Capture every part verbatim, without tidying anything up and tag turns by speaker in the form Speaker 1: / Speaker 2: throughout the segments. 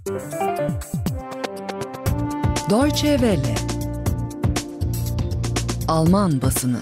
Speaker 1: Deutsche Welle. Alman basını.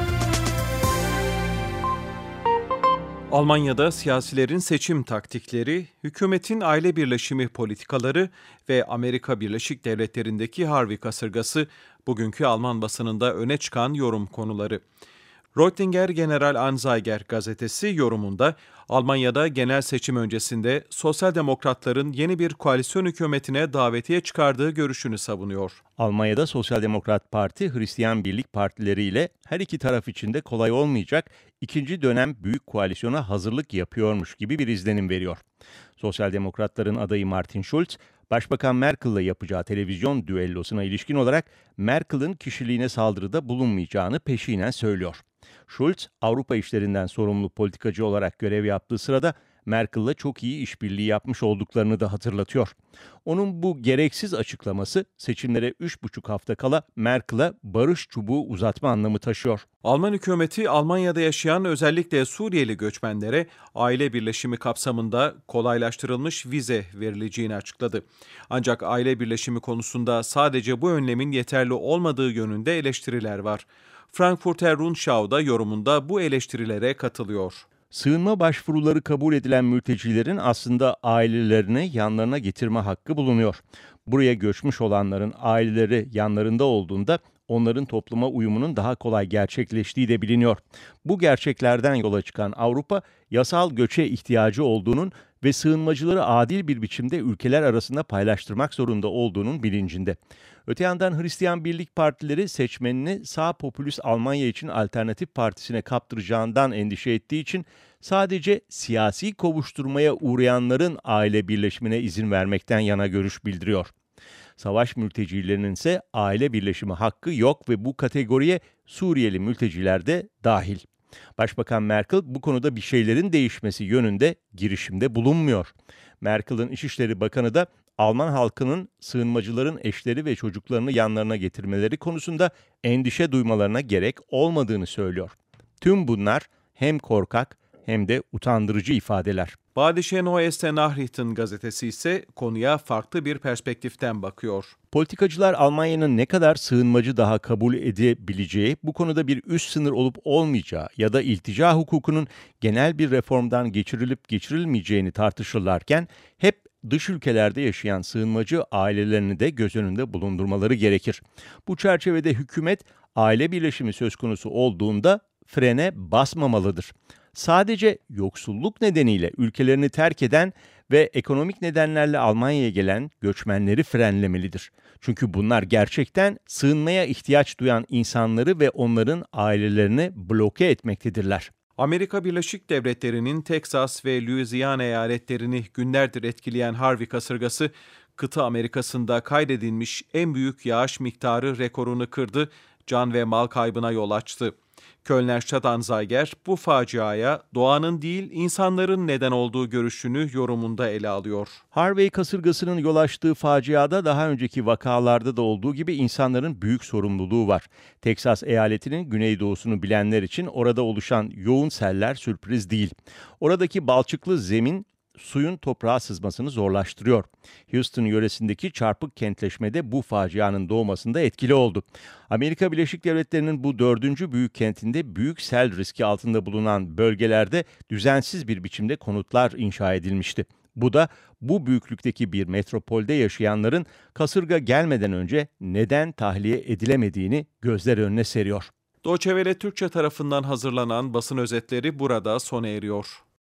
Speaker 2: Almanya'da siyasilerin seçim taktikleri, hükümetin aile birleşimi politikaları ve Amerika Birleşik Devletleri'ndeki Harvey kasırgası bugünkü Alman basınında öne çıkan yorum konuları. Reutlinger General Anzeiger gazetesi yorumunda Almanya'da genel seçim öncesinde Sosyal Demokratların yeni bir koalisyon hükümetine davetiye çıkardığı görüşünü savunuyor.
Speaker 3: Almanya'da Sosyal Demokrat Parti, Hristiyan Birlik partileriyle her iki taraf için de kolay olmayacak ikinci dönem büyük koalisyona hazırlık yapıyormuş gibi bir izlenim veriyor. Sosyal Demokratların adayı Martin Schulz, Başbakan Merkel'le yapacağı televizyon düellosuna ilişkin olarak Merkel'in kişiliğine saldırıda bulunmayacağını peşinen söylüyor. Schulz, Avrupa işlerinden sorumlu politikacı olarak görev yaptığı sırada Merkel'le çok iyi işbirliği yapmış olduklarını da hatırlatıyor. Onun bu gereksiz açıklaması seçimlere üç buçuk hafta kala Merkel'e barış çubuğu uzatma anlamı taşıyor.
Speaker 2: Alman hükümeti Almanya'da yaşayan özellikle Suriyeli göçmenlere aile birleşimi kapsamında kolaylaştırılmış vize verileceğini açıkladı. Ancak aile birleşimi konusunda sadece bu önlemin yeterli olmadığı yönünde eleştiriler var. Frankfurter Rundschau'da yorumunda bu eleştirilere katılıyor.
Speaker 3: Sığınma başvuruları kabul edilen mültecilerin aslında ailelerini yanlarına getirme hakkı bulunuyor. Buraya göçmüş olanların aileleri yanlarında olduğunda onların topluma uyumunun daha kolay gerçekleştiği de biliniyor. Bu gerçeklerden yola çıkan Avrupa, yasal göçe ihtiyacı olduğunun ve sığınmacıları adil bir biçimde ülkeler arasında paylaştırmak zorunda olduğunun bilincinde. Öte yandan Hristiyan Birlik partileri seçmenini sağ popülist Almanya için Alternatif Partisi'ne kaptıracağından endişe ettiği için sadece siyasi kovuşturmaya uğrayanların aile birleşimine izin vermekten yana görüş bildiriyor. Savaş mültecilerinin ise aile birleşimi hakkı yok ve bu kategoriye Suriyeli mülteciler de dahil. Başbakan Merkel bu konuda bir şeylerin değişmesi yönünde girişimde bulunmuyor. Merkel'in İçişleri Bakanı da Alman halkının sığınmacıların eşleri ve çocuklarını yanlarına getirmeleri konusunda endişe duymalarına gerek olmadığını söylüyor. Tüm bunlar hem korkak hem de utandırıcı ifadeler.
Speaker 2: Badische Neueste Nachrichten gazetesi ise konuya farklı bir perspektiften bakıyor.
Speaker 3: Politikacılar Almanya'nın ne kadar sığınmacı daha kabul edebileceği, bu konuda bir üst sınır olup olmayacağı ya da iltica hukukunun genel bir reformdan geçirilip geçirilmeyeceğini tartışırlarken hep dış ülkelerde yaşayan sığınmacı ailelerini de göz önünde bulundurmaları gerekir. Bu çerçevede hükümet aile birleşimi söz konusu olduğunda frene basmamalıdır. Sadece yoksulluk nedeniyle ülkelerini terk eden ve ekonomik nedenlerle Almanya'ya gelen göçmenleri frenlemelidir. Çünkü bunlar gerçekten sığınmaya ihtiyaç duyan insanları ve onların ailelerini bloke etmektedirler.
Speaker 2: Amerika Birleşik Devletleri'nin Teksas ve Louisiana eyaletlerini günlerdir etkileyen Harvey kasırgası, kıta Amerika'sında kaydedilmiş en büyük yağış miktarı rekorunu kırdı, can ve mal kaybına yol açtı. Kölner Stadtanzeiger bu faciaya doğanın değil insanların neden olduğu görüşünü yorumunda ele alıyor.
Speaker 3: Harvey kasırgasının yol açtığı faciada daha önceki vakalarda da olduğu gibi insanların büyük sorumluluğu var. Teksas eyaletinin güneydoğusunu bilenler için orada oluşan yoğun seller sürpriz değil. Oradaki balçıklı zemin suyun toprağa sızmasını zorlaştırıyor. Houston yöresindeki çarpık kentleşmede bu facianın doğmasında etkili oldu. Amerika Birleşik Devletleri'nin bu dördüncü büyük kentinde büyük sel riski altında bulunan bölgelerde düzensiz bir biçimde konutlar inşa edilmişti. Bu da bu büyüklükteki bir metropolde yaşayanların kasırga gelmeden önce neden tahliye edilemediğini gözler önüne seriyor.
Speaker 2: Deutsche Welle Türkçe tarafından hazırlanan basın özetleri burada sona eriyor.